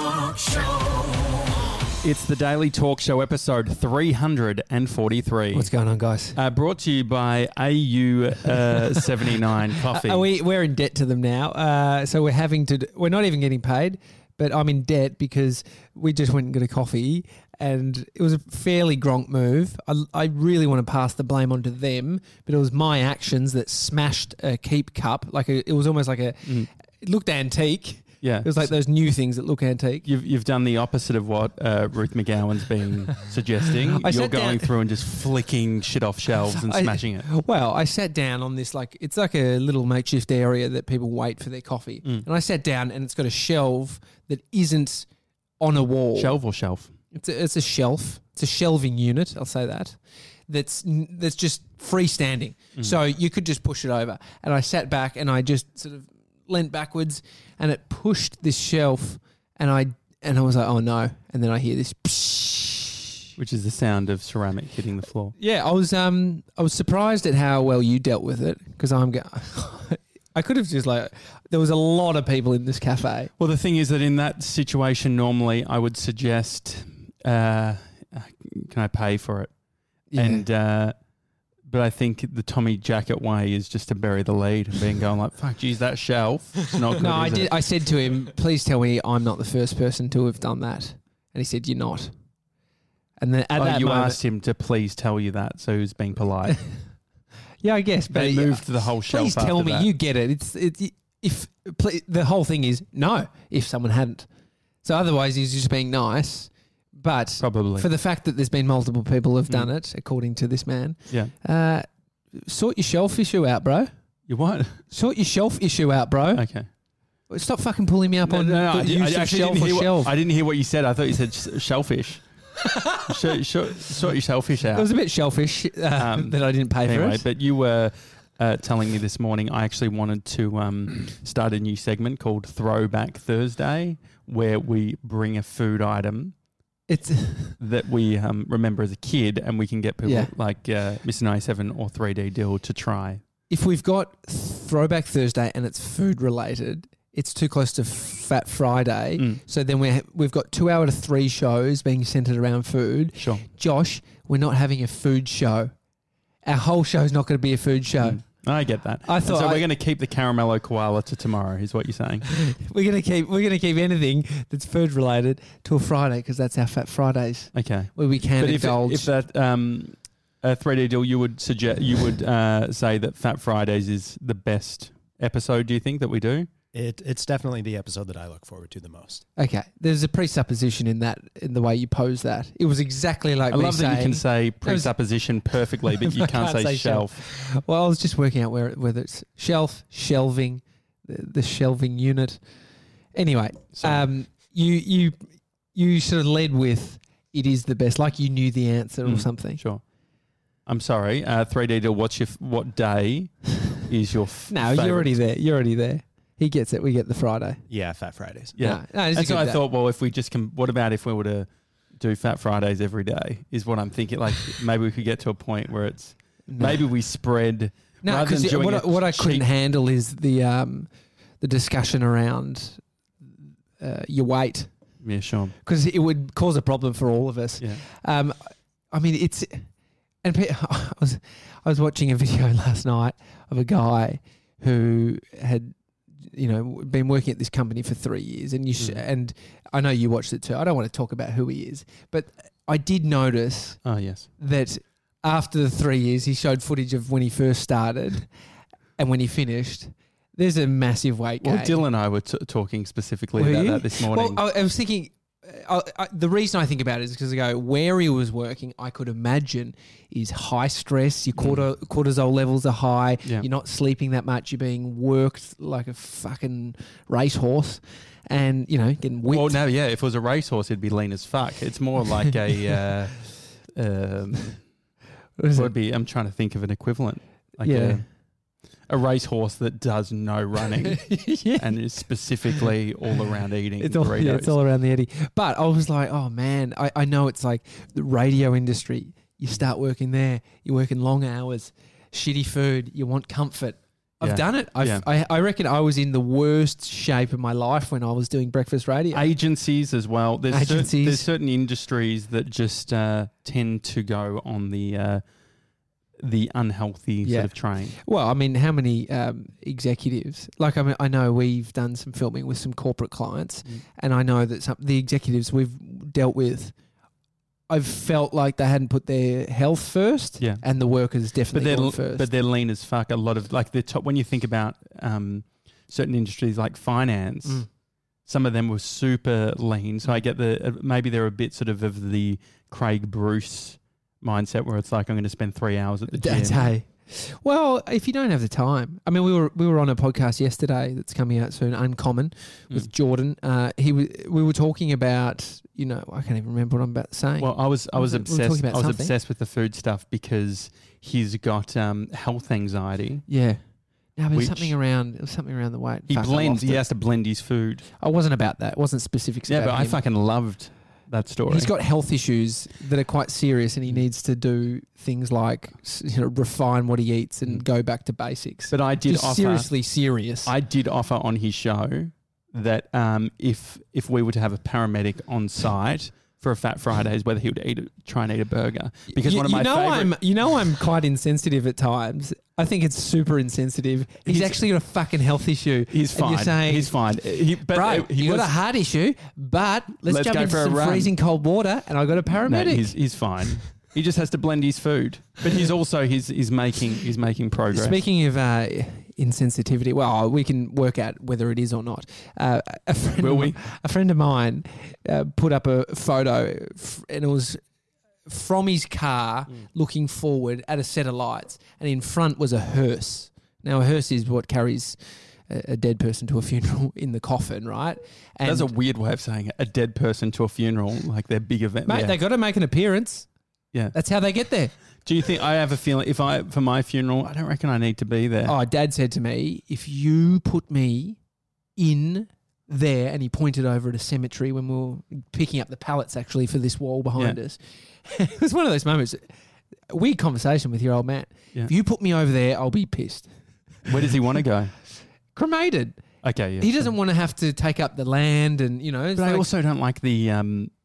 Talk Show. It's the Daily Talk Show, episode 343. What's going on, guys? Brought to you by AU79 Coffee. We're in debt to them now, so we're not even getting paid, but I'm in debt because we just went and got a coffee, and it was a fairly gronk move. I really want to pass the blame onto them, but it was my actions that smashed a Keep cup. It was almost like it looked antique. Yeah. It was like those new things that look antique. You've done the opposite of what Ruth McGowan's been suggesting. You're going through and just flicking shit off shelves and smashing it. Well, I sat down on this, it's like a little makeshift area that people wait for their coffee. And I sat down and it's got a shelf that isn't on a wall. Shelf or shelf? It's a shelf. It's a shelving unit, I'll say that. That's just freestanding. So you could just push it over. And I sat back and I just sort of leant backwards and it pushed this shelf and I was like, oh no. And then I hear this psh, which is the sound of ceramic hitting the floor. Yeah, I was surprised at how well you dealt with it because I could have just there was a lot of people in this cafe. Well, the thing is that in that situation, normally I would suggest, can I pay for it? Yeah. And but I think the Tommy Jacket way is just to bury the lead and being going like, fuck, geez, that shelf. It's not good, No, I is did. it? I said to him, please tell me I'm not the first person to have done that. And he said, you're not. And then at that you moment, asked him to please tell you that, so he was being polite. yeah, I guess. But They moved the whole shelf. Please tell after me that. you get it. The whole thing is no. If someone hadn't, so otherwise he's just being nice. But Probably. for the fact that there's been multiple people have done it, according to this man, sort your shelf issue out, bro. You what? Sort your shelf issue out, bro. Okay. Stop fucking pulling me up on I the use of actually shelf didn't or hear shelf. I didn't hear what you said. I thought you said shellfish. Sort your shellfish out. It was a bit shellfish that I didn't pay for Anyway, it. but you were telling me this morning I actually wanted to start a new segment called Throwback Thursday where we bring a food item It's that we remember as a kid and we can get people Yeah. like Mr. 97 or 3D Deal to try. if we've got Throwback Thursday and it's food related, it's too close to Fat Friday. So then we've got 2 out of 3 shows being centered around food. Sure. Josh, we're not having a food show. Our whole show is not going to be a food show. I get that. I thought so we're going to keep the caramello koala to tomorrow, is what you're saying. We're going to keep anything that's food related till Friday because that's our Fat Fridays Okay. where we can But indulge. if that 3D Deal, you would say that Fat Fridays is the best episode, do you think, that we do? It's definitely the episode that I look forward to the most. Okay, there's a presupposition in that, in the way you pose that. It was exactly like I me love that you can saying- say presupposition perfectly, but you can't say shelf. Well, I was just working out whether it's shelf, shelving, the shelving unit. Anyway, you sort of led with it is the best, like you knew the answer or something. Sure. I'm sorry, 3D Deal, what day is your No, favourite? you're already there. You're already there. He gets it. We get the Friday. Yeah, Fat Fridays. Yeah. No, it's a That's good what I day. thought, well, if we just what about if we were to do Fat Fridays every day is what I'm thinking. Like maybe we could get to a point where it's, maybe we spread. No, rather than because doing what I cheap- couldn't handle is the discussion around your weight. Yeah, sure. Because it would cause a problem for all of us. Yeah. I mean, I was watching a video last night of a guy who had, been working at this company for 3 years, and and I know you watched it too. I don't want to talk about who he is, but I did notice Oh, yes. that after the 3 years, he showed footage of when he first started and when he finished. There's a massive weight gain. Well, Dylan and I were talking specifically Were about you? that this morning. Well, I was thinking, the reason I think about it is because I go, where he was working, I could imagine is high stress. Your cortisol levels are high. Yeah. You're not sleeping that much. You're being worked like a fucking racehorse and, getting whipped. Well, no, yeah. If it was a racehorse, it'd be lean as fuck. It's more like a. What is What it? would be? I'm trying to think of an equivalent. Like Yeah. a racehorse that does no running Yeah. and is specifically all around eating It's all, burritos. it's all around the eddy. But I was like, oh man, I know it's like the radio industry. You start working there, you're working long hours, shitty food, you want comfort. I've done it. I reckon I was in the worst shape of my life when I was doing breakfast radio. Agencies as well. There's Agencies. certain industries that just tend to go on the unhealthy sort of train. Well, I mean, how many executives? Like, I mean, I know we've done some filming with some corporate clients, and I know that the executives we've dealt with, I've felt like they hadn't put their health first, and the workers definitely gone first. But they're lean as fuck. A lot of like the top when you think about certain industries like finance, some of them were super lean. So I get maybe they're a bit sort of the Craig Bruce mindset where it's like I'm going to spend 3 hours at the gym. Hey. Well, if you don't have the time, I mean, we were on a podcast yesterday that's coming out soon, Uncommon, with Jordan. We were talking about, you know, I can't even remember what I'm about to say. Well, I was obsessed. I was obsessed with the food stuff because he's got health anxiety. Yeah. No, but it was something around the weight. He blends. He has to blend his food. I wasn't about that. It wasn't specifics. Yeah, about but him. I fucking loved that story. He's got health issues that are quite serious, and he needs to do things like, you know, refine what he eats and go back to basics. But I did offer, seriously serious. I did offer on his show that if we were to have a paramedic on site for a Fat Fridays, whether he would try and eat a burger, because one of my favorite. I'm quite insensitive at times. I think it's super insensitive. He's actually got a fucking health issue. He's fine. You're saying, he's fine. He got a heart issue, but let's jump into some freezing cold water, and I got a paramedic. No, he's fine. He just has to blend his food, but he's also he's making progress. Speaking of insensitivity, well, we can work out whether it is or not. A friend of mine put up a photo, and it was from his car looking forward at a set of lights, and in front was a hearse. Now, a hearse is what carries a dead person to a funeral in the coffin, right? And that's a weird way of saying it. A dead person to a funeral, like their big event. Mate, they got to make an appearance. Yeah. That's how they get there. Do you think, I have a feeling, for my funeral, I don't reckon I need to be there. Oh, Dad said to me, if you put me in there, and he pointed over at a cemetery when we were picking up the pallets actually for this wall behind us. It was one of those moments, a weird conversation with your old man. Yeah. If you put me over there, I'll be pissed. Where does he want to go? Cremated. Okay, yeah. He doesn't want to have to take up the land and, you know. But I also don't like the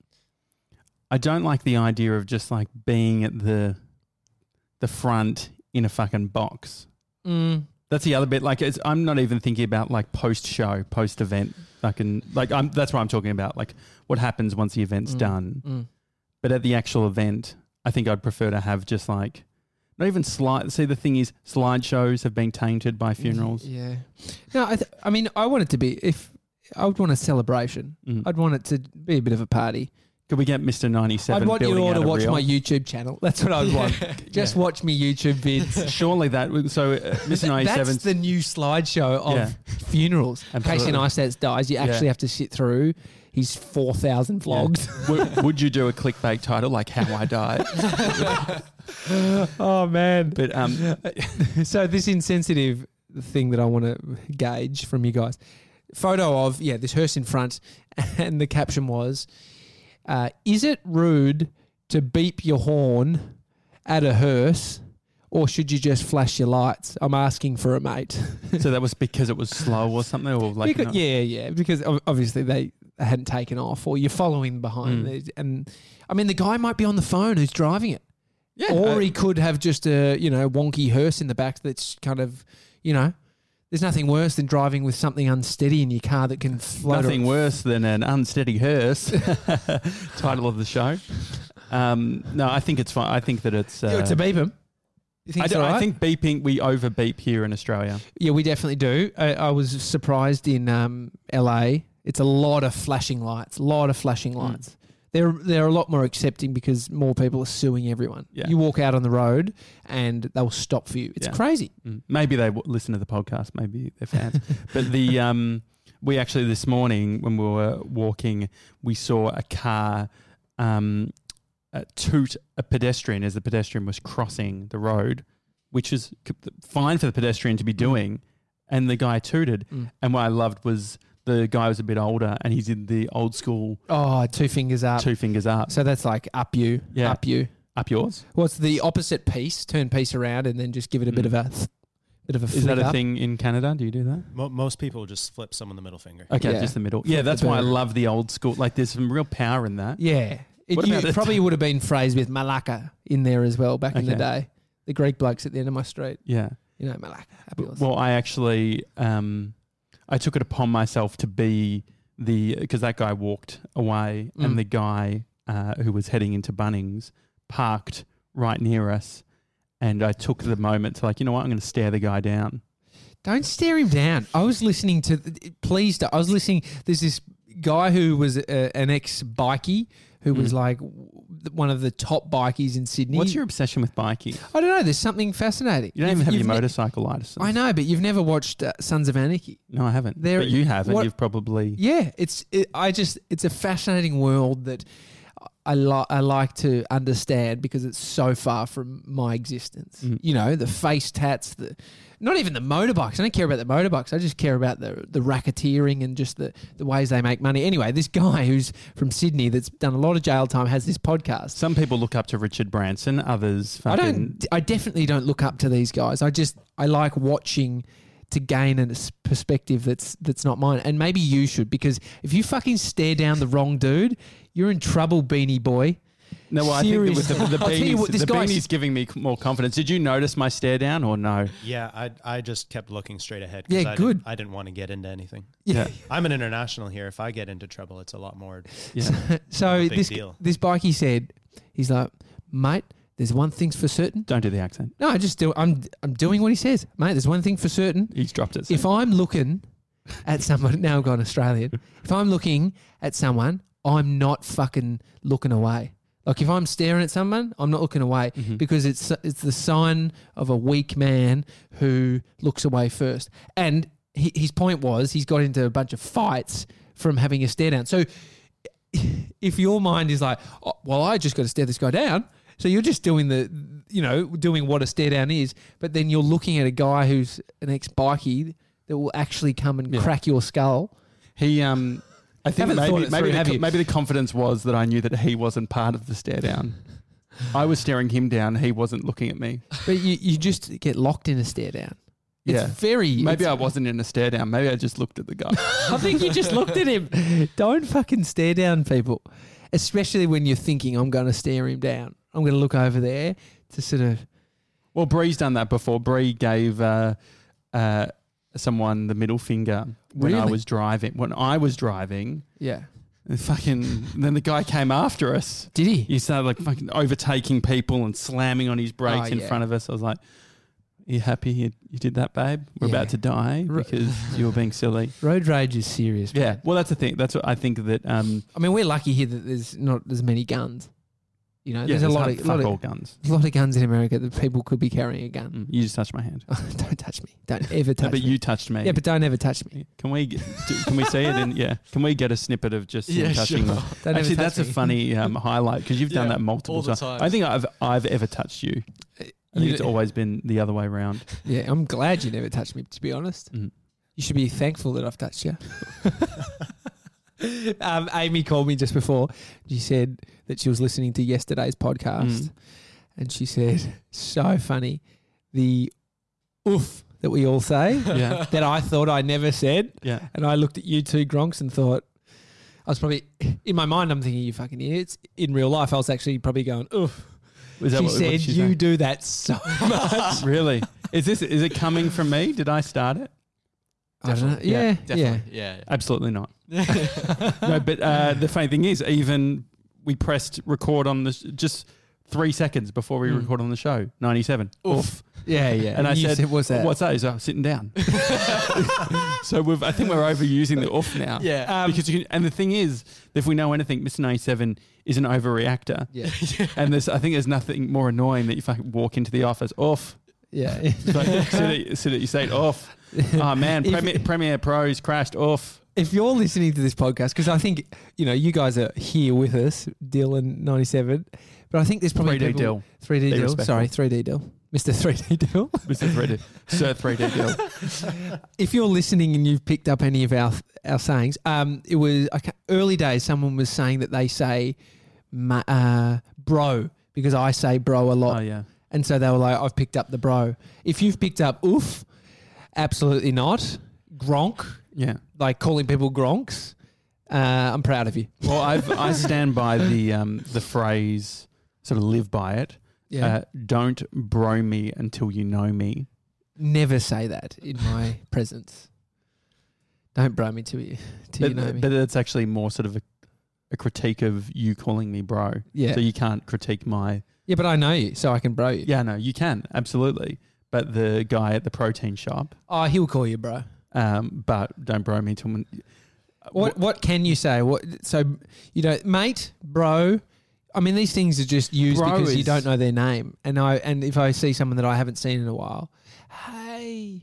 idea of just like being at the front in a fucking box. That's the other bit. Like, I'm not even thinking about like post-show, post-event. That's what I'm talking about. Like, what happens once the event's done. But at the actual event, I think I'd prefer to have just like, not even See, the thing is, slideshows have been tainted by funerals. Yeah. No, I mean, I want it to be, I would want a celebration. I'd want it to be a bit of a party. Could we get Mr. 97? I'd want you all to watch reel? my YouTube channel. That's what I'd want. Just watch me YouTube vids. Surely that. So Mr. 97. That's the new slideshow of funerals. Absolutely. Casey Neistat dies. You actually have to sit through his 4,000 vlogs. Yeah. would you do a clickbait title like "How I Died"? Oh man! But so this insensitive thing that I want to gauge from you guys. Photo of this hearse in front, and the caption was, is it rude to beep your horn at a hearse, or should you just flash your lights? I'm asking for a mate. So that was because it was slow or something? Or like because obviously they hadn't taken off, or you're following behind. And I mean, the guy might be on the phone who's driving it. Yeah. Or he could have just a, wonky hearse in the back that's kind of, there's nothing worse than driving with something unsteady in your car that can float. Nothing worse than an unsteady hearse. Title of the show. No, I think it's fine. I think that it's... to beep them. You think I think beeping, we over beep here in Australia. Yeah, we definitely do. I was surprised in LA. It's a lot of flashing lights. They're a lot more accepting because more people are suing everyone. Yeah. You walk out on the road and they'll stop for you. It's crazy. Maybe they listen to the podcast. Maybe they're fans. But we actually this morning when we were walking, we saw a car toot a pedestrian as the pedestrian was crossing the road, which is fine for the pedestrian to be doing. And the guy tooted. And what I loved was... the guy was a bit older and he's in the old school... Oh, 2 fingers up. 2 fingers up. So that's like up you. Up yours. Well, it's the opposite piece. Turn piece around and then just give it a bit of a... Bit of a Is that flick a up. thing in Canada? Do you do that? Most people just flip someone the middle finger. Okay, Yeah. just the middle. Flip Yeah, the that's why I bird. love the old school. Like, there's some real power in that. Yeah. What about It the probably would have been phrased with malaka in there as well back in the Okay. day. The Greek blokes at the end of my street. Yeah. You know, malaka. Happy horse. Well, I actually, I took it upon myself to be because that guy walked away Mm. and the guy who was heading into Bunnings parked right near us. And I took the moment to like, you know what, I'm going to stare the guy down. Don't stare him down. I was listening to, please don't. I was listening, there's this guy who was an ex-bikie who was like one of the top bikies in Sydney. What's your obsession with biking? I don't know, there's something fascinating. You don't even have your You've ne- motorcycle license. I know, but you've never watched Sons of Anarchy. No, I haven't. There- But you have, and what- you've probably... Yeah, it's a fascinating world that I like to understand because it's so far from my existence. Mm. You know, the face tats, not even the motorbikes. I don't care about the motorbikes. I just care about the racketeering and just the ways they make money. Anyway, this guy who's from Sydney that's done a lot of jail time has this podcast. Some people look up to Richard Branson, others fucking... I definitely don't look up to these guys. I like watching to gain a perspective that's not mine. And maybe you should, because if you fucking stare down the wrong dude, you're in trouble, beanie boy. No, well, I think that with the Seriously. I'll tell you beanies, what, this the guy's- beanie's giving me more confidence. Did you notice my stare down or no? Yeah, I just kept looking straight ahead. 'Cause Yeah, good. I didn't want to get into anything. Yeah. I'm an international here. If I get into trouble, it's a lot more. Yeah. So a big this deal. bikie said, he's like, mate, there's one thing's for certain. Don't do the accent. No, I'm doing what he says, mate. There's one thing for certain. He's dropped it. If I'm looking at someone, now I've gone Australian. If I'm looking at someone, I'm not fucking looking away. Like if I'm staring at someone, I'm not looking away because it's the sign of a weak man who looks away first. And his point was he's got into a bunch of fights from having a stare down. So if your mind is like, oh, well, I just got to stare this guy down. So you're just doing doing what a stare down is, but then you're looking at a guy who's an ex-bikie that will actually come and crack your skull. He, I think Haven't thought it through, have you? maybe the confidence was that I knew that he wasn't part of the stare down. I was staring him down. He wasn't looking at me. But you just get locked in a stare down. It's Yeah. very... Maybe it's- I wasn't in a stare down. Maybe I just looked at the guy. I think you just looked at him. Don't fucking stare down people. Especially when you're thinking, I'm going to stare him down. I'm going to look over there to sort of... Well, Bree's done that before. Bree gave someone the middle finger when I Really? was driving. When I was driving, Yeah. and then the guy came after us. Did he? He started like fucking overtaking people and slamming on his brakes Oh, in yeah. front of us. I was like, "Are you happy you did that, babe? We're Yeah. about to die because you were being silly." Road rage is serious. Yeah. man. Well, that's the thing. That's what I think that. I mean, we're lucky here that there's not as many guns. You know, Yeah, there's a lot all of guns. guns in America that people could be carrying a gun. You just touched my hand. Don't touch me. Don't ever No, touch but me. you touched me. Yeah, but don't ever touch me. Can we see it? Can we get a snippet of just him touching? sure. the- Don't ever Actually, touch that's me. a funny highlight because you've done Yeah, that multiple all the times. times. I think I've ever touched you. I think You- it's always been the other way around. Yeah, I'm glad you never touched me, to be honest. Mhm. You should be thankful that I've touched you. Amy called me just before. She said that she was listening to yesterday's podcast and she said, so funny, the oof that we all say Yeah, that I thought I never said. yeah. And I looked at you two, Gronks, and thought, I was probably, in my mind, I'm thinking, you fucking idiots. In real life, I was actually probably going, oof. Was that She what said, she you say? do that so much. Really? Is it coming from me? Did I start it? I don't know. Yeah, Definitely. Yeah. Absolutely not. No, but the funny thing is, even we pressed record on this just 3 seconds before we record on the show. 97. Oof. yeah, yeah. And I you said, what's that? What's that? He's like, sitting down. So I think we're overusing the oof now. Yeah. Because and the thing is, if we know anything, Mr. 97 is an overreactor. Yeah, And I think there's nothing more annoying that you fucking walk into the office, oof. yeah. It's like, sit at your seat, oof. Oh man, Premiere Pro's crashed, oof. If you're listening to this podcast, because I think, you guys are here with us, Dill and 97, but I think there's probably 3D people- Dill. 3D Be Dill. respectful. Sorry, 3D Dill. Mr. 3D Dill. Mr. 3D. Sir 3D Dill. If you're listening and you've picked up any of our sayings, it was early days. Someone was saying that they say bro because I say bro a lot, Oh yeah. and so they were like, "I've picked up the bro." If you've picked up oof, absolutely not. Gronk, Yeah. like calling people gronks. I'm proud of you. Well, I stand by the phrase, sort of live by it. Yeah. Don't bro me until you know me. Never say that in my presence. Don't bro me till you know me. But it's actually more sort of a critique of you calling me bro. Yeah. So you can't critique my... Yeah, but I know you, so I can bro you. Yeah, no, you can, absolutely. But the guy at the protein shop, Oh, he'll call you bro. but don't bro me till... What can you say? Mate, bro. I mean, these things are just used Bro because you is- don't know their name. And if I see someone that I haven't seen in a while, hey,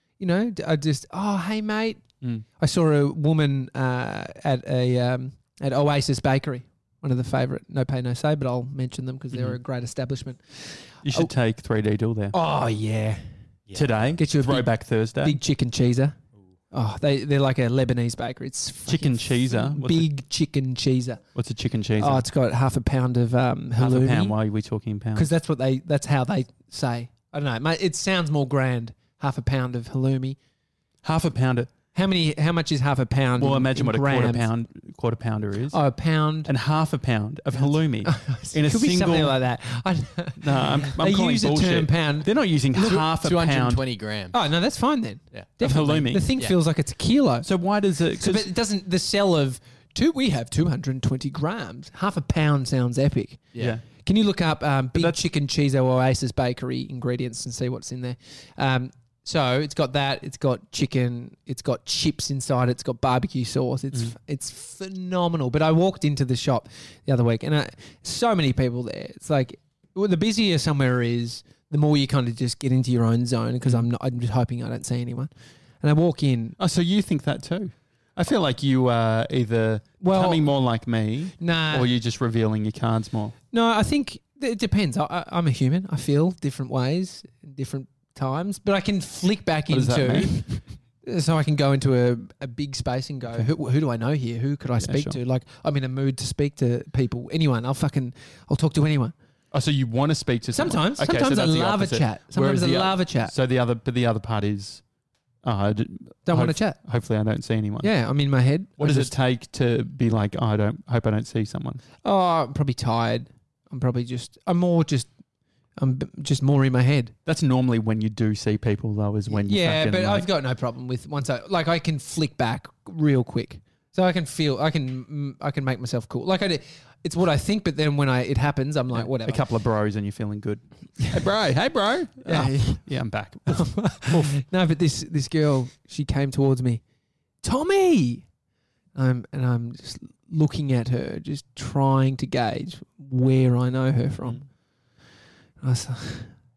hey mate. Mm. I saw a woman at Oasis Bakery, one of the favourite No Pay No Say, but I'll mention them because they're a great establishment. You should take 3D Dill there. Oh yeah, Today, Get you a Throwback Thursday. big chicken cheeser. Oh, they're like a Lebanese bakery. It's Chicken cheeser. big chicken cheeser. What's a chicken cheeser? Oh, it's got half a pound of half half a pound. Why are we talking pounds? because that's how they say. I don't know. Mate, it sounds more grand. Half a pound of halloumi. Half a pound. How much is half a pound? Well, in- imagine in what grams? a quarter pounder is. Oh, a pound. And half a pound of halloumi in a Could be something single. like that. No, I'm They calling use bullshit. a term pound. They're not using half a pound 220 grams. Oh no, that's fine then. Yeah. Definitely. halloumi. The thing Yeah. feels like it's a kilo. So why does it? So, but it doesn't. The sell of we have 220 grams. Half a pound sounds epic. yeah. Can you look up big that's- chicken cheese Oasis Bakery ingredients and see what's in there? So it's got that. It's got chicken. It's got chips inside. It's got barbecue sauce. It's phenomenal. But I walked into the shop the other week, and so many people there. It's like the busier somewhere is, the more you kind of just get into your own zone. Because I'm just hoping I don't see anyone. And I walk in. Oh, so you think that too? I feel like you are either Well, becoming more like me, Nah. or you're just revealing your cards more. No, I think it depends. I'm a human. I feel different ways, different times, but I can flick back What does that into. So I can go into a big space and go, who do I know here? Who could I speak sure. to? Like, I'm in a mood to speak to people. Anyone. I'll talk to anyone. Oh, so you want to speak to someone? Sometimes. Okay, so Sometimes I that's the love a opposite. chat. Sometimes Whereas I love a chat. So the other part is, Don't want to chat. Hopefully, I don't see anyone. Yeah, I'm in my head. What does it take to be like? Oh, I hope I don't see someone. Oh, I'm probably tired. I'm just more in my head. That's normally when you do see people, though, is when you Yeah, fucking, but like, I've got no problem with I can flick back real quick, so I can make myself cool. Like it's what I think, but then when it happens, I'm like whatever. a couple of bros and you're feeling good. Hey, bro. Yeah. Yeah, I'm back. No, but this girl, she came towards me, Tommy, and I'm just looking at her, just trying to gauge where I know her from. I was like,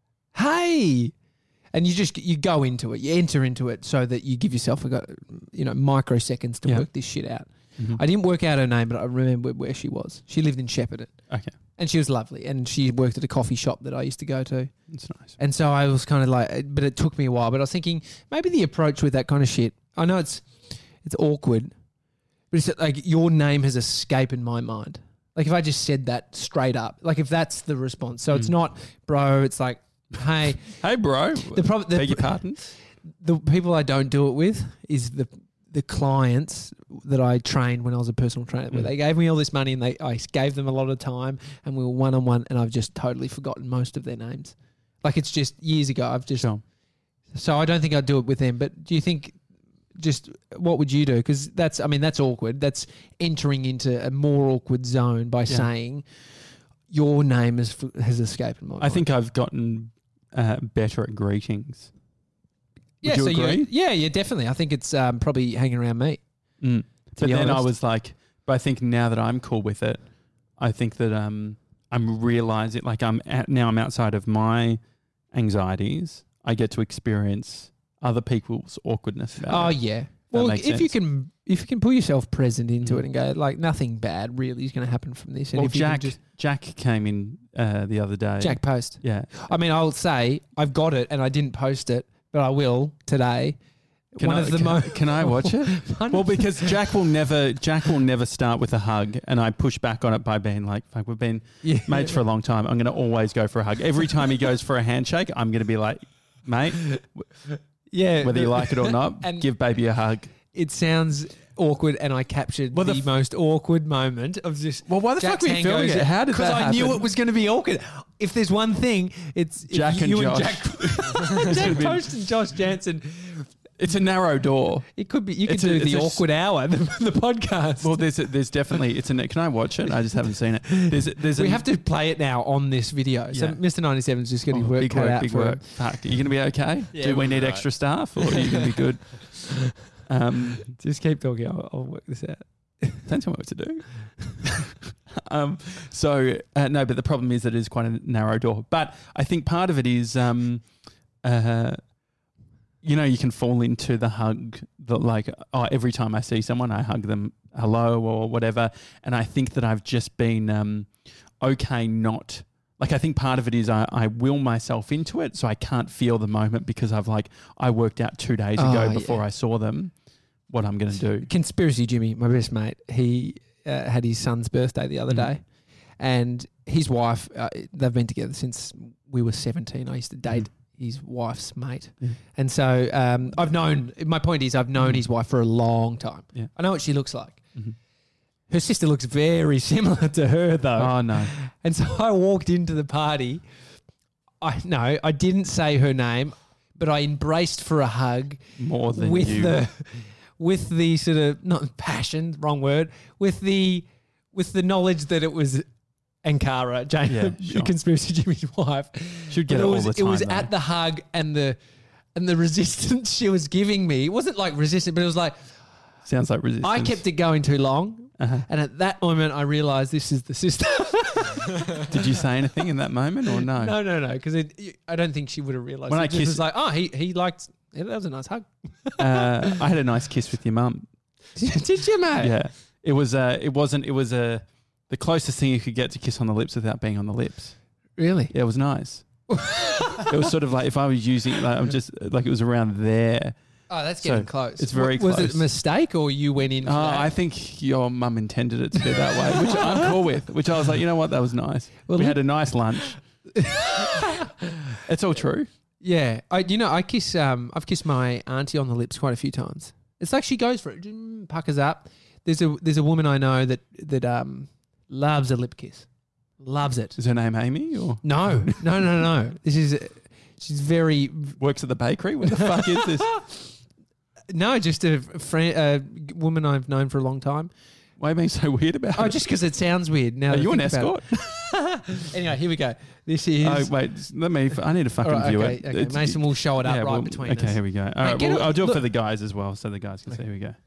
hey. And you go into it, you enter into it so that you give yourself microseconds to Yeah. work this shit out. Mhm. I didn't work out her name, but I remember where she was. She lived in Shepparton, Okay, and she was lovely. And she worked at a coffee shop that I used to go to. it's nice. And so I was kind of like, but it took me a while. But I was thinking maybe the approach with that kind of shit, I know it's awkward, but it's like your name has escaped in my mind. Like if I just said that straight up, like if that's the response. So it's not, bro, it's like, hey. Hey, bro. Beg your pardon? The people I don't do it with is the clients that I trained when I was a personal trainer, where they gave me all this money and I gave them a lot of time and we were one-on-one, and I've just totally forgotten most of their names. Like it's just years ago. Sure. So I don't think I'd do it with them. But do you think, just what would you do? Because that's awkward. That's entering into a more awkward zone by saying your name has escaped my mind. I think I've gotten better at greetings. Yeah, Would you agree? Yeah, definitely. I think it's probably hanging around me. But be then I honest. was like, but I think now that I'm cool with it, I think that I'm realizing, like now I'm outside of my anxieties. I get to experience other people's awkwardness about Oh it. yeah. Well, makes if you sense. can pull yourself present into it and go like nothing bad really is going to happen from this. And Well, if you can Jack came in the other day. Jack post. Yeah. I mean, I'll say I've got it and I didn't post it, but I will today. Can I watch it? Well, because Jack will never start with a hug, and I push back on it by being like, "Fuck, we've been mates for a long time. I'm going to always go for a hug. Every time he goes for a handshake, I'm going to be like, mate, Yeah. whether you like it or not. And- Give baby a hug. It sounds awkward, and I captured Well, the most awkward moment of just. Well, why the Jack's fuck were you hand filming goes- it? How did that Because I knew happen? it was going to be awkward. If there's one thing, it's if Jack and you Josh. Jack Post and Josh Jansen. It's a narrow door. It could be. You could It's a- do it's the a- awkward hour, the podcast. Well, there's definitely it's a. Can I watch it? I just haven't seen it. There's we have to play it now on this video. So Yeah. Mr. 97's just getting work big cut work, out big for work. him. Fuck, are you going to be okay? Yeah, Do we we'll need be extra staff, or are you going to be good? Just keep talking. I'll work this out. Don't tell me what to do. No, but the problem is that it is quite a narrow door. But I think part of it is, you can fall into the hug that every time I see someone, I hug them hello or whatever. And I think that I've just been okay not. I think part of it is I will myself into it, so I can't feel the moment because I worked out 2 days ago before I saw them what I'm going to do. Conspiracy Jimmy, my best mate, he had his son's birthday the other day, and his wife, they've been together since we were 17. I used to date his wife's mate. And so I've known his wife for a long time. Yeah. I know what she looks like. Her sister looks very similar to her though. Oh, no. And so I walked into the party. I didn't say her name, but I embraced for a hug More than with you. with the sort of, not passion, wrong word, with the knowledge that it was Ankara, Jane, Yeah, sure. Conspiracy Jimmy's wife. Should get But it all the time. It was though. at the hug and the resistance she was giving me. It wasn't like resistance, but it was like Sounds like resistance. I kept it going too long. Uh-huh. And at that moment, I realised this is the sister. Did you say anything in that moment or no? No, because I don't think she would have realised. When It I just kissed- was like, oh, he liked. Yeah, that was a nice hug. I had a nice kiss with your mum. Did you, mate? Yeah. It was the closest thing you could get to kiss on the lips without being on the lips. Really? Yeah, it was nice. It was sort of like if I was using it was around there. Oh, that's So, getting close. it's very Was it close. a mistake or you went in? Oh, I think your mum intended it to be that way, which I'm cool with. Which I was like, you know what, that was nice. Well, we had a nice lunch. It's all true. Yeah, I've kissed my auntie on the lips quite a few times. It's like she goes for it, puckers up. There's a woman I know that loves a lip kiss, loves it. Is her name Amy or No. She's very works at the bakery? What the fuck is this? no, just a woman I've known for a long time. Why are you being so weird about Oh, it? just because it sounds weird. Now Are that I you an think about escort? it. Anyway, here we go. This is. Oh, wait. I need to fucking All right, view okay, it. okay. It's- Mason will show it up yeah, right well, between okay, us. here we go. All right, get well, it- I'll do it look- for the guys as well, so the guys can see. Here we go.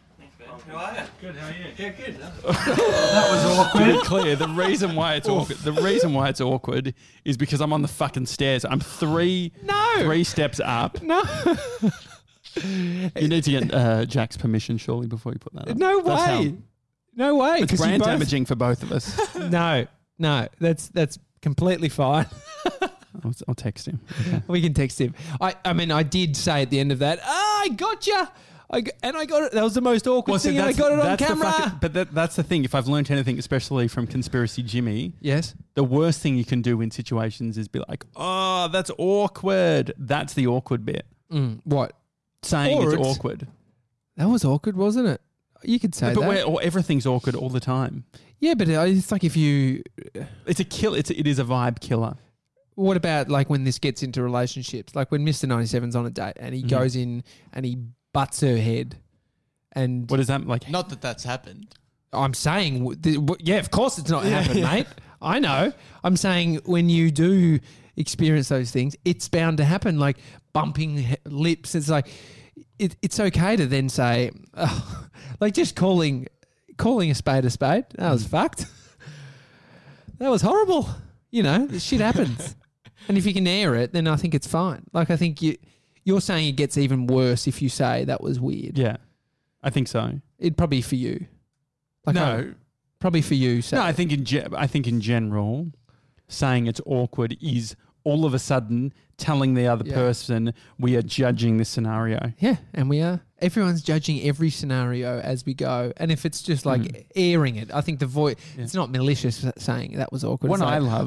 That was awkward. To be clear, the reason why it's awkward is because I'm on the fucking stairs. I'm three steps up. No. You need to get Jack's permission surely before you put that up. No That's how- way. No way. It's 'cause you brand both- damaging for both of us. No, that's completely fine. I'll text him. Okay. We can text him. I did say at the end of that, I got you. I got it. That was the most awkward thing. And I got it on camera. That's the thing. If I've learned anything, especially from Conspiracy Jimmy, Yes. the worst thing you can do in situations is be like, oh, that's awkward. That's the awkward bit. What? Saying Or it's it's- awkward. That was awkward, wasn't it? You could say But that. everything's awkward all the time. Yeah, but it's like if you. It's a kill. It is a vibe killer. What about like when this gets into relationships? Like when Mr. 97's on a date and he goes in and he butts her head. And What is that like? Not that that's happened. I'm saying, yeah, of course it's not happened, mate. I know. I'm saying when you do experience those things, it's bound to happen, like bumping lips. It's like, it's okay to then say, like just calling a spade a spade. That was fucked. That was horrible. This shit happens. And if you can air it, then I think it's fine. Like I think you're saying it gets even worse if you say that was weird. Yeah, I think so. It'd probably for you. Like No. probably for you. So. No, I think in general, saying it's awkward is all of a sudden telling the other Yeah. person we are judging this scenario. Yeah, and we are. Everyone's judging every scenario as we go. And if it's just like airing it, I think the voice, it's not malicious saying that was awkward. What It's I like, love, oh,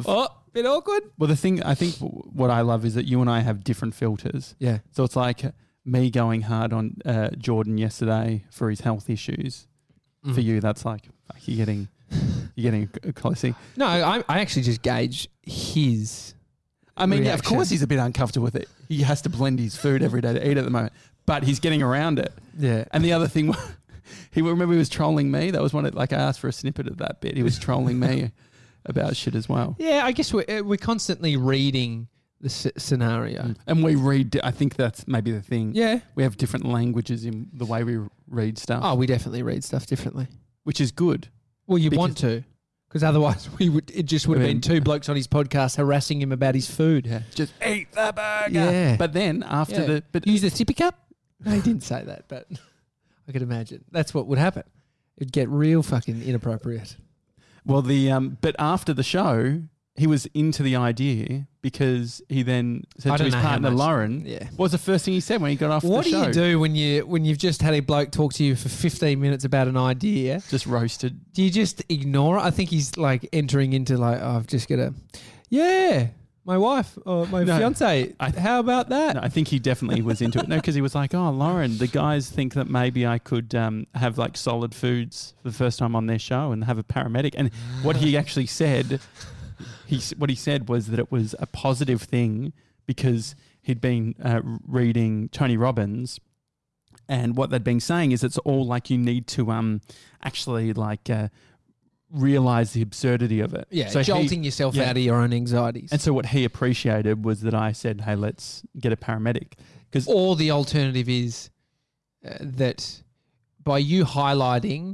Bit awkward. Well, the thing I think what I love is that you and I have different filters. Yeah. So it's like me going hard on Jordan yesterday for his health issues. Mm. For you, that's like fuck, you're getting a closey. No, I actually just gauge his. I mean, yeah, of reaction. course he's a bit uncomfortable with it. He has to blend his food every day to eat at the moment, but he's getting around it. Yeah. And the other thing, he was trolling me. That was one of, like I asked for a snippet of that bit. He was trolling me about shit as well. Yeah, I guess we're constantly reading the scenario. And we read, I think that's maybe the thing. Yeah. We have different languages in the way we read stuff. Oh, we definitely read stuff differently. Which is good. Well, you want to, because otherwise it just would have been two blokes on his podcast harassing him about his food. Yeah. Just eat the burger. Yeah. But then after use the sippy cup. No, he didn't say that, but I could imagine that's what would happen. It'd get real fucking inappropriate. Well, but after the show, he was into the idea because he then said to his partner Lauren, what was the first thing he said when he got off the show? What do you do when you've just had a bloke talk to you for 15 minutes about an idea? Just roasted. Do you just ignore it? I think he's like entering into like, oh, I've just got to, my wife or my fiance. How about that? No, I think he definitely was into it. No, because he was like, oh, Lauren, the guys think that maybe I could have like solid foods for the first time on their show and have a paramedic. And what he actually said... What he said was that it was a positive thing because he'd been reading Tony Robbins, and what they'd been saying is it's all like you need to actually like realize the absurdity of it. Yeah, so jolting yourself out of your own anxieties. And so what he appreciated was that I said, "Hey, let's get a paramedic." Or the alternative is that by you highlighting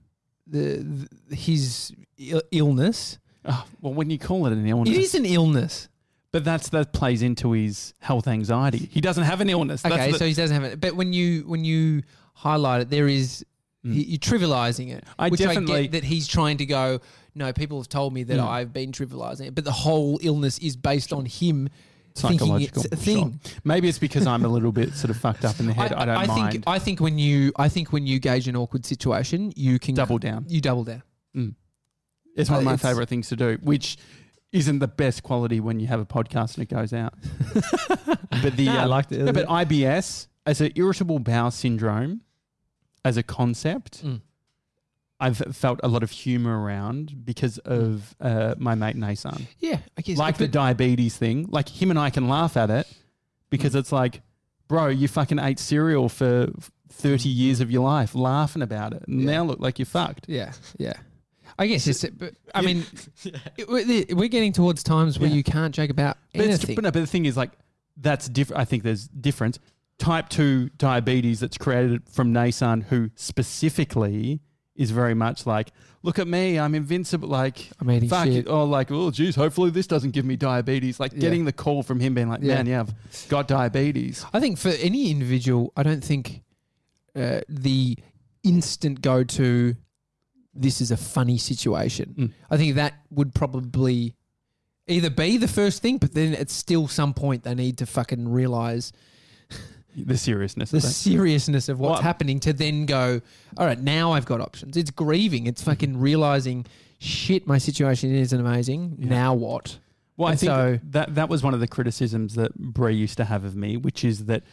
his illness. Oh, well, when you call it an illness, it is an illness. But that plays into his health anxiety. He doesn't have an illness. Okay, so he doesn't have it. But when you highlight it, there is you're trivializing it. I get that he's trying to go. No, people have told me that I've been trivializing it, but the whole illness is based on him thinking it's a thing. Sure. Maybe it's because I'm a little bit sort of fucked up in the head. I don't mind. I think when you gauge an awkward situation, you can double down. You double down. Mm. It's one of my favourite things to do, which isn't the best quality when you have a podcast and it goes out. But I liked it. But IBS, as an irritable bowel syndrome, as a concept, I've felt a lot of humour around because of my mate Nason. Yeah, I guess. Like the diabetes thing. Like him and I can laugh at it because it's like, bro, you fucking ate cereal for 30 years of your life laughing about it. And now look like you're fucked. Yeah, yeah. I guess it's. But I mean, we're getting towards times where you can't joke about anything. But the thing is, like, that's different. I think there's difference. Type 2 diabetes that's created from Nason, who specifically is very much like, look at me, I'm invincible. Like, I'm eating fuck shit. it. Or like, oh, geez, hopefully this doesn't give me diabetes. Like, getting the call from him being like, man, I've got diabetes. I think for any individual, I don't think the instant go-to, this is a funny situation. I think that would probably either be the first thing, but then at still some point they need to fucking realise the seriousness of what's happening to then go, all right, now I've got options. It's grieving. It's fucking realising, shit, my situation isn't amazing. Yeah. Now what? Well, I think that was one of the criticisms that Brie used to have of me, which is that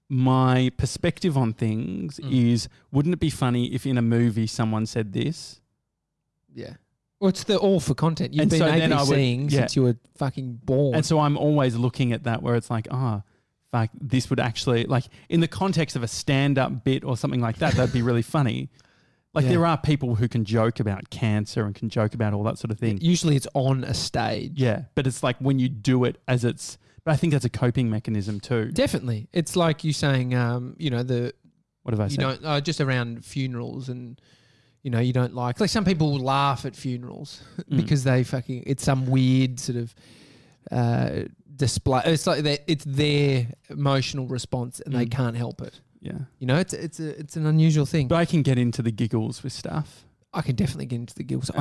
my perspective on things is, wouldn't it be funny if in a movie someone said this? Yeah. Well, it's all for content. You've been ABCing since you were fucking born. And so I'm always looking at that where it's like, fuck, this would actually, like, in the context of a stand-up bit or something like that, that'd be really funny. Like, there are people who can joke about cancer and can joke about all that sort of thing. Usually it's on a stage. Yeah, but it's like when you do it as it's... But I think that's a coping mechanism too. Definitely. It's like you saying, what have I said? Don't, just around funerals and, you don't like some people laugh at funerals because they it's some weird sort of display. It's like it's their emotional response and they can't help it. Yeah. It's an unusual thing. But I can get into the giggles with stuff. I can definitely get into the giggles.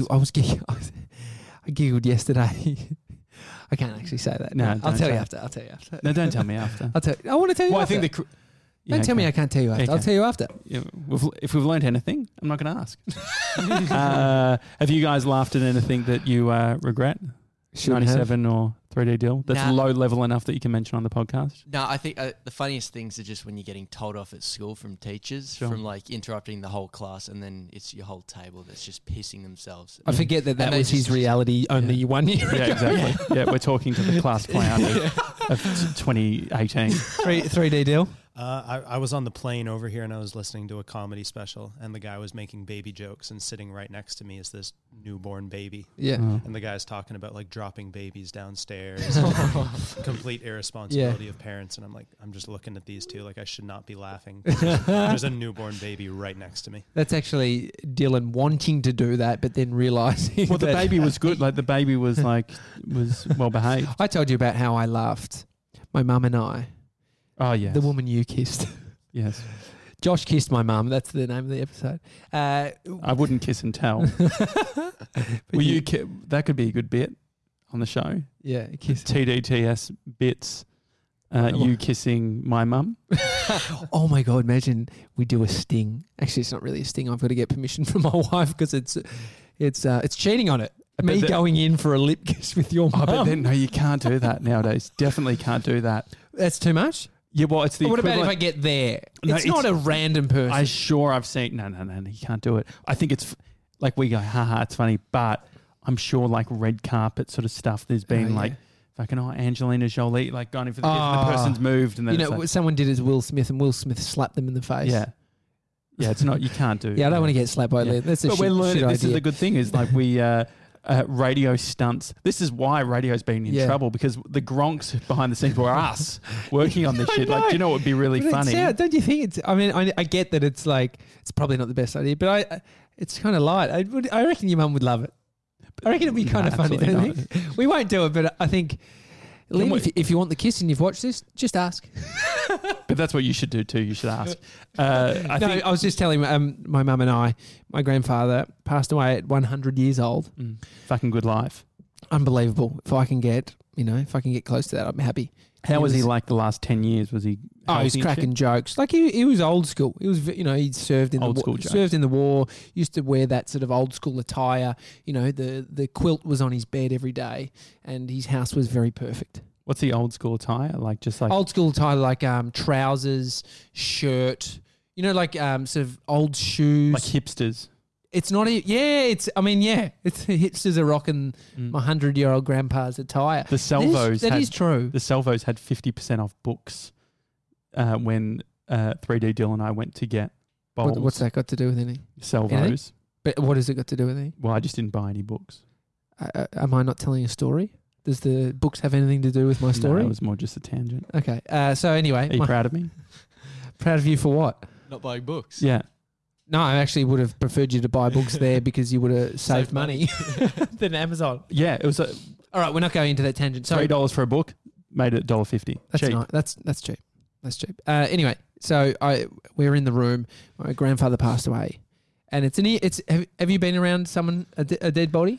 I giggled yesterday. I can't actually say that. No, I'll tell you after. No, don't tell me after. I want to tell you after. I think don't tell me I can't tell you after. Okay. I'll tell you after. Yeah, if we've learned anything, I'm not going to ask. Have you guys laughed at anything that you regret? Shouldn't have. 97 or 3D Dill? That's Nah. low level enough that you can mention on the podcast. No, I think the funniest things are just when you're getting told off at school from teachers, Sure. from like interrupting the whole class, and then it's your whole table that's just pissing themselves. I forget that And they was his just- reality only 1 year Yeah, ago. exactly. Yeah, we're talking to the class clown of 2018. 3D deal. I was on the plane over here and I was listening to a comedy special, and the guy was making baby jokes, and sitting right next to me is this newborn baby. Yeah. Oh. And the guy's talking about like dropping babies downstairs, complete irresponsibility of parents. And I'm like, I'm just looking at these two like I should not be laughing. There's a newborn baby right next to me. That's actually Dylan wanting to do that, but then realizing. Well, the that- baby was good. Like the baby was well behaved. I told you about how I laughed. My mum and I, Oh yeah, the woman you kissed. Yes, Josh kissed my mum. That's the name of the episode. I wouldn't kiss and tell. Will you? That could be a good bit on the show. Yeah, kiss. TDTS bits. You kissing my mum. Oh my god! Imagine we do a sting. Actually, it's not really a sting. I've got to get permission from my wife because it's cheating on it. Me the- going in for a lip kiss with your Oh, mum. but then no, you can't do that nowadays. Definitely can't do that. That's too much. Yeah, well, it's the What about if I equivalent. get there? No, It's not a random person. I've seen. No, you can't do it. I think it's like we go, haha, it's funny, but I'm sure like red carpet sort of stuff. There's been yeah. like fucking Angelina Jolie like going in for the kiss and Oh. the person's moved and then you know, it's like, someone did as Will Smith, and Will Smith slapped them in the face. yeah, it's not. You can't do. Yeah, I don't want to get slapped by Yeah. Lynn. That's a But shit, we're learning. shit This is idea. the good thing is like we. Radio stunts. This is why radio's been in Yeah. trouble because the Gronks behind the scenes were us working on this I shit. Like, know. do you know what would be really But it funny? don't you think it's? I mean, I get that it's like it's probably not the best idea, but it's kind of light. I reckon your mum would love it. I reckon it'd be kind of funny. absolutely Don't you think? We won't do it, but I think, Lynn, we- if you want the kiss and you've watched this, just ask. But that's what you should do too. You should ask. I think I was just telling my mum and my grandfather passed away at 100 years old. fucking good life. Unbelievable. If I can get close to that, I'm happy. How was he like the last 10 years? Was he? Oh, he's healthy and cracking shit? jokes. Like he was old school. He was, he served in Old the school war, jokes. served in the war. Used to wear that sort of old school attire. The quilt was on his bed every day, and his house was very perfect. What's the old school attire? Like just like Old school attire, like trousers, shirt. Like sort of old shoes. like hipsters. It's not. It's It's hipsters are rocking my 100-year-old grandpa's attire. The Salvos That had, is true. The Salvos had 50% off books when 3D Dill and I went to get bowls. What's that got to do with anything? Salvos. Anything? But what has it got to do with anything? Well, I just didn't buy any books. Am I not telling a story? Does the books have anything to do with my story? No, it was more just a tangent. Okay. So anyway, Are you proud of me? proud of you for what? Not buying books. Yeah. No, I actually would have preferred you to buy books there because you would have saved Saved money than Amazon. Yeah, it was All right, we're not going into that tangent. So $3 for a book, made it $1.50. that's Cheap. nice. That's cheap. That's cheap. Anyway, so we're in the room. My grandfather passed away, and have you been around someone a dead body?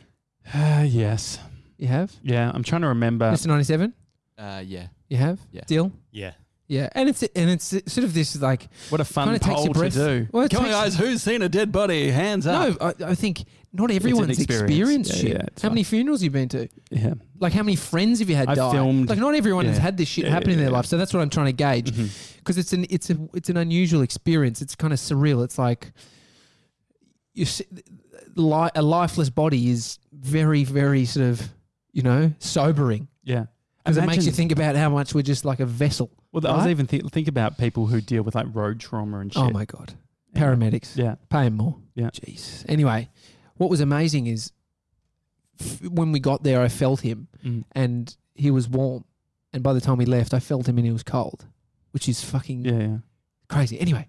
Yes. You have, Yeah, I'm trying to remember. Mr. 97. Yeah. You have, Yeah. Deal. Yeah. Yeah, and it's sort of this like What a fun kinda takes poll your to breath. do. Well, it Come on, takes- guys, who's seen a dead body? Hands up. no. I think not everyone's experience. experienced Yeah, shit. yeah, it's How fine. many funerals you've been to? Yeah. Like how many friends have you had I've die? filmed- Like not everyone has Yeah. had this shit Yeah, happen in yeah, their yeah. life. So that's what I'm trying to gauge Mhm. because it's an unusual experience. It's kind of surreal. It's like you see, a lifeless body is very, very sort of sobering Yeah. because it makes Imagine- you think about how much we're just like a vessel. Well, I was right? even think about people who deal with like road trauma and shit. Oh my god, paramedics. Yeah. Pay them more. Yeah. Jeez. Anyway, what was amazing is when we got there, I felt him Mm. and he was warm. And by the time he left, I felt him and he was cold, which is fucking Yeah. crazy. Anyway,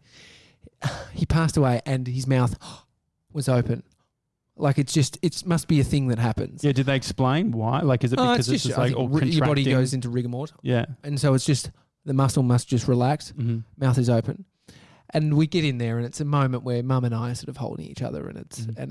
he passed away and his mouth was open. Like it must be a thing that happens. Yeah. Did they explain why? Like, is it because it's just I like think all your body contracting? goes into rigor mortis. Yeah. And so it's just the muscle must just relax. Mm-hmm. Mouth is open. And we get in there and it's a moment where mum and I are sort of holding each other and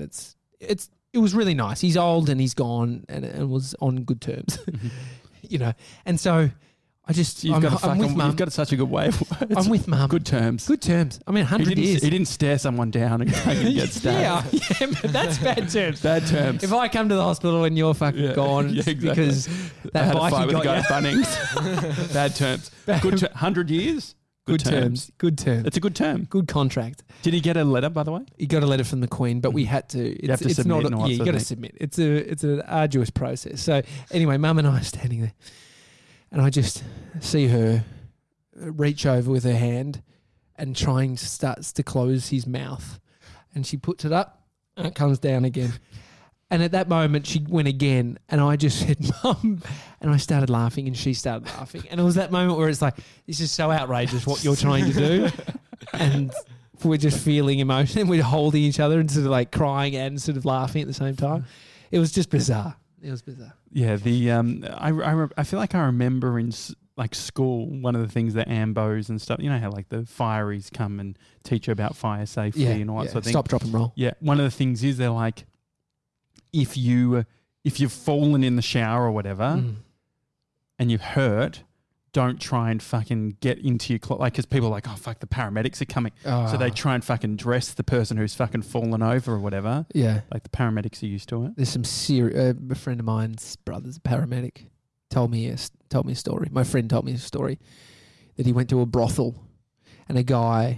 it was really nice. He's old and he's gone and was on good terms. Mm-hmm. And so You've I'm with mum. You've got such a good way of words. I'm with mum. Good terms. Good terms. I mean, 100 years. He didn't stare someone down and get stabbed. yeah, but that's bad terms. Bad terms. If I come to the hospital and you're fucking gone, it's exactly. because I that had a bike fight you with a got guy you. at Bunnings. Bad terms. 100 years? Good terms. Good terms. It's a good term. Good contract. Did he get a letter, by the way? He got a letter from the Queen, but we had to. You have to submit and all that you sort got of to thing. submit. It's an arduous process. So anyway, Mum and I are standing there, and I just see her reach over with her hand and starts to close his mouth, and she puts it up and it comes down again. And at that moment, she went again, and I just said, "Mum," and I started laughing, and she started laughing, and it was that moment where it's like, "This is so outrageous what you're trying to do," and we're just feeling emotion, and we're holding each other and sort of like crying and sort of laughing at the same time. It was just bizarre. It was bizarre. Yeah, I feel like I remember in like school, one of the things that AMBOs and stuff, you know how like the fireys come and teach you about fire safety and all that sort of thing. Stop, drop, and roll. Yeah, one of the things is they're like, if you've fallen in the shower or whatever and you're hurt, don't try and fucking get into your clothes. Like, because people are like, oh, fuck, the paramedics are coming. So they try and fucking dress the person who's fucking fallen over or whatever. Yeah. Like the paramedics are used to it. There's some serious... a friend of mine's brother's a paramedic. Told me a story. My friend told me a story that he went to a brothel and a guy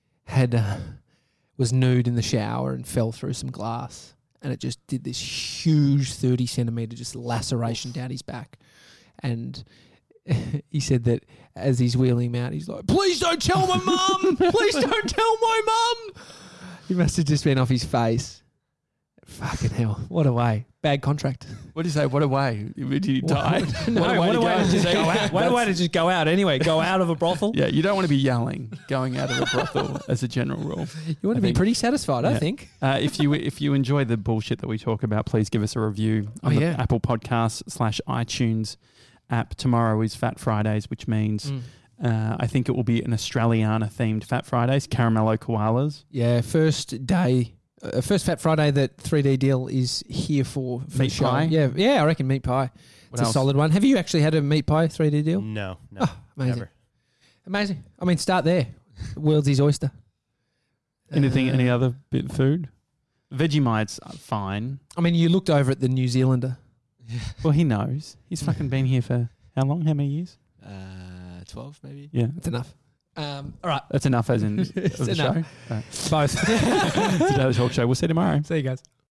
was nude in the shower and fell through some glass, and it just did this huge 30 centimetre just laceration down his back. And he said that as he's wheeling him out, he's like, "Please don't tell my mum! Please don't tell my mum!" He must have just been off his face. Fucking hell. What a way. Bad contract. What do you say? What a way. Did he die? What a way to just go out. What a way to just go out anyway. Go out of a brothel. Yeah, you don't want to be yelling going out of a brothel as a general rule. You want to be pretty satisfied, I think. If you enjoy the bullshit that we talk about, please give us a review on the Apple Podcasts /iTunes app. Tomorrow is Fat Fridays, which means I think it will be an Australiana themed Fat Fridays, caramello koalas. Yeah, first Fat Friday that 3D Deal is here for meat sure. pie. Yeah, I reckon meat pie. It's a solid one. Have you actually had a meat pie 3D Deal? No, Oh, amazing. never. Amazing. I mean, start there. The world's his oyster. Any other bit of food? Vegemite's fine. I mean, you looked over at the New Zealander. Well, he knows. He's fucking been here for how long? How many years? 12 maybe. Yeah. That's enough. All right. That's enough as in of the enough. show. Right. Both. Today's Talk Show. We'll see you tomorrow. See you guys.